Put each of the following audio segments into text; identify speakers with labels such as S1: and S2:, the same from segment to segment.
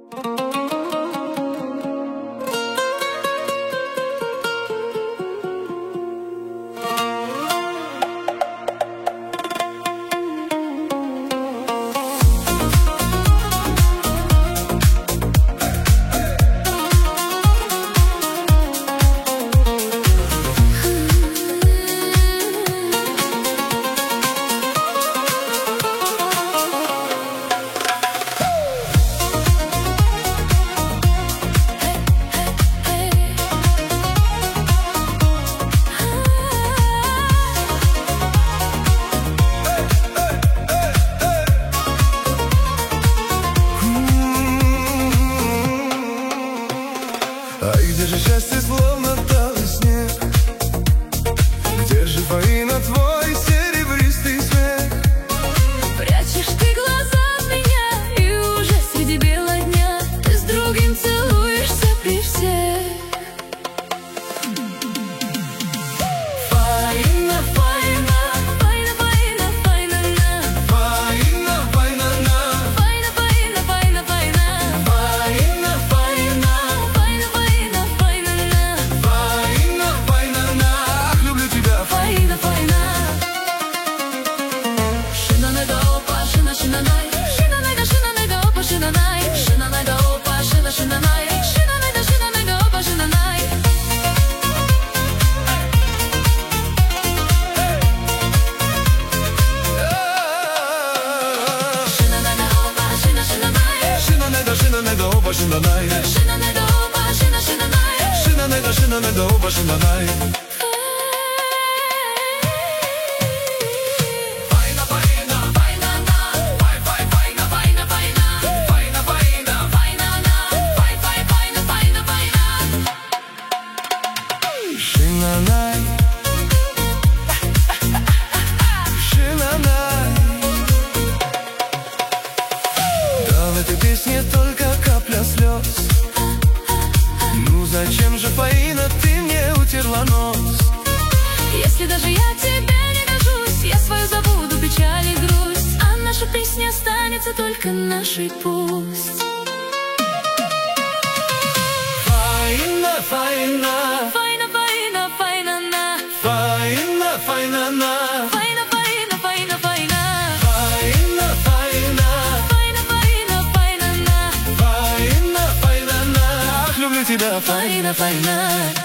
S1: Ай, где же счастье, словно талый снег? Где же Фаина, твой серебристый смех?
S2: Прячешь ты глаза от меня, и уже среди бела дня ты с другим целуешься при всех. Фаина, Фаина, Фаина, Фаина, Фаина, на.
S1: Фаина, Фаина, на.
S2: Фаина, Фаина, Фаина, Фаина.
S1: Фаина, Фаина,
S2: Фаина, Фаина, Фаина, на.
S1: Фаина, Фаина, на. Ах, люблю тебя,
S2: Фаина, Фаина. Шинанай да опа, шина, шинанай. Шинанай да опа, шинанай. Шинанай да опа, шина, шинанай. Шинанай да опа, шинанай. Шинанай да опа, шина, шинанай.
S1: Шинанай да опа, шинанай.
S2: Шинанай да опа, шина, шинанай.
S1: Шинанай да опа, шинанай.
S2: Фаина, Фаина, Фаина, на. Фаина, Фаина, Фаина. Фаина, Фаина, Фаина, на. Фаина, Фаина, Фаина.
S1: Шинанай, шинанай. Да в этой песне только капля слез. Ну зачем же, Фаина, ты мне утерла нос?
S2: Если даже я тебе не гожусь, я свою забуду печаль и грусть, а наша песня останется только нашей пусть.
S1: Фаина, Фаина,
S2: Фаина, Фаина, Фаина, на.
S1: Фаина, Фаина, на.
S2: Фаина, Фаина, Фаина, Фаина.
S1: Фаина, Фаина,
S2: Фаина, Фаина, Фаина, на.
S1: Фаина, Фаина, на. Ах, люблю тебя,
S2: Фаина, Фаина.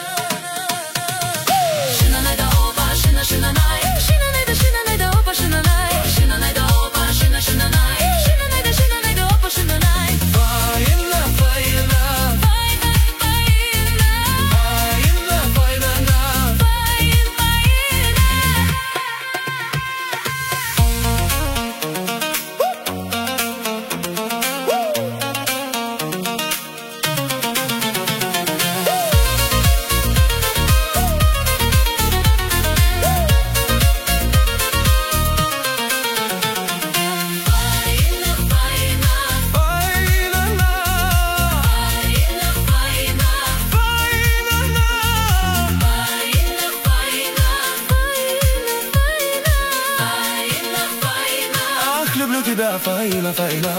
S2: Шинанай да опа, шина, шинанай. Шинанай да опа, шинанай. Шинанай да опа, шина, шинанай. Шинанай да опа, шинанай.
S1: Фаина, Фаина,
S2: Фаина, Фаина.
S1: Фаина, Фаина, на.
S2: Фаина, Фаина. Фаина, Фаина.
S1: Фаина, на.
S2: Фаина, Фаина.
S1: Фаина, на.
S2: Фаина, Фаина. Фаина, Фаина. Фаина, Фаина.
S1: Ах, люблю тебя, Фаина, Фаина.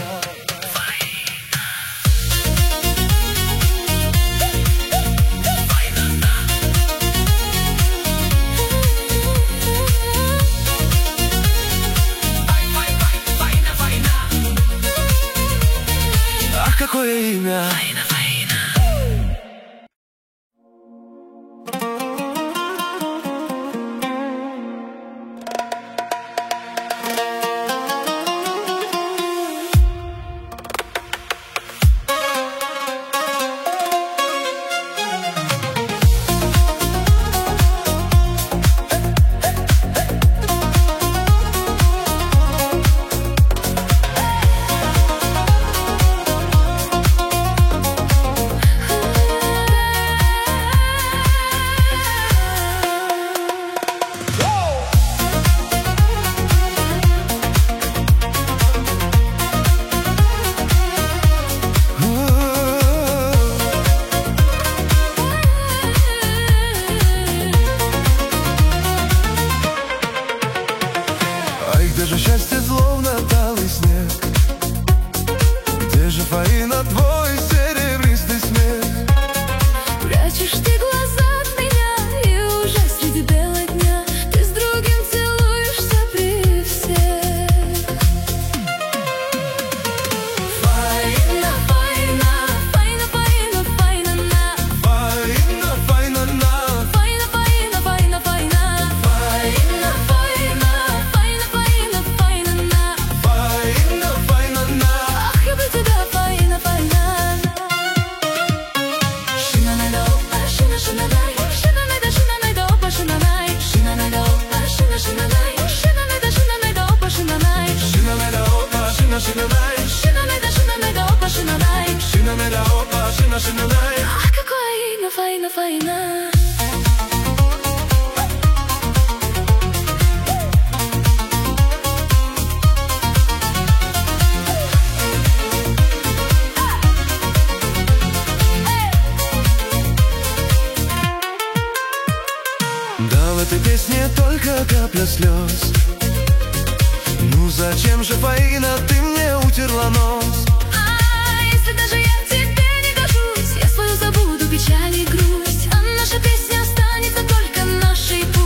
S1: Ах, какое имя! на твой серебристый смех.
S2: Прячешь ты глаза от меня, и уже среди бела дня ты с другим целуешься при всех. Файна, файна, файна, файна, файна, на.
S1: Файна, файна, на.
S2: Файна, файна, файна, файна. Файна, файна, файна, файна, файна, на.
S1: Файна, файна, на.
S2: Ах, люблю тебя, файна, файна. Шинанайда опа, шина, шинанай. Шинанайда, шинанайда опа, шинанай. Шинанайда опа, шина, шинанай. Шинанайда, шинанайда опа, шинанай.
S1: Шинанайда опа, шина, шинанай.
S2: Шинанайда, шинанайда опа, шинанай.
S1: Шинанайда опа, шина, шинанай.
S2: Ах, какое имя, файна, файна.
S1: Да, в этой песне только капля слез. Ну зачем же, Фаина, ты мне утерла нос?
S2: Если даже я тебе не гожусь, я свою забуду печаль и грусть, а наша песня останется только нашей путь.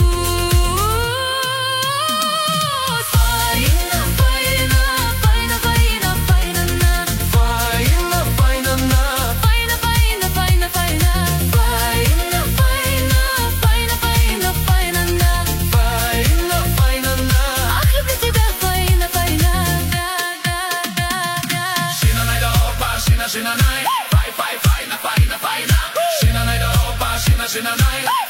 S2: Фаина, фаина, фаина, фаина, фаина, на.
S1: Фаина, файна, на.
S2: Фаина, фаина, фаина, фаина. Фаина, фаина, фаина, фаина, фаина, на.
S1: Фаина, файна, на.
S2: Ах, люблю тебя, фаина, фаина.
S1: Шинанайда опа, шина, шинанай. Фай, фай, файна, файна, файна. Шинанайда опа, шина, шинанай.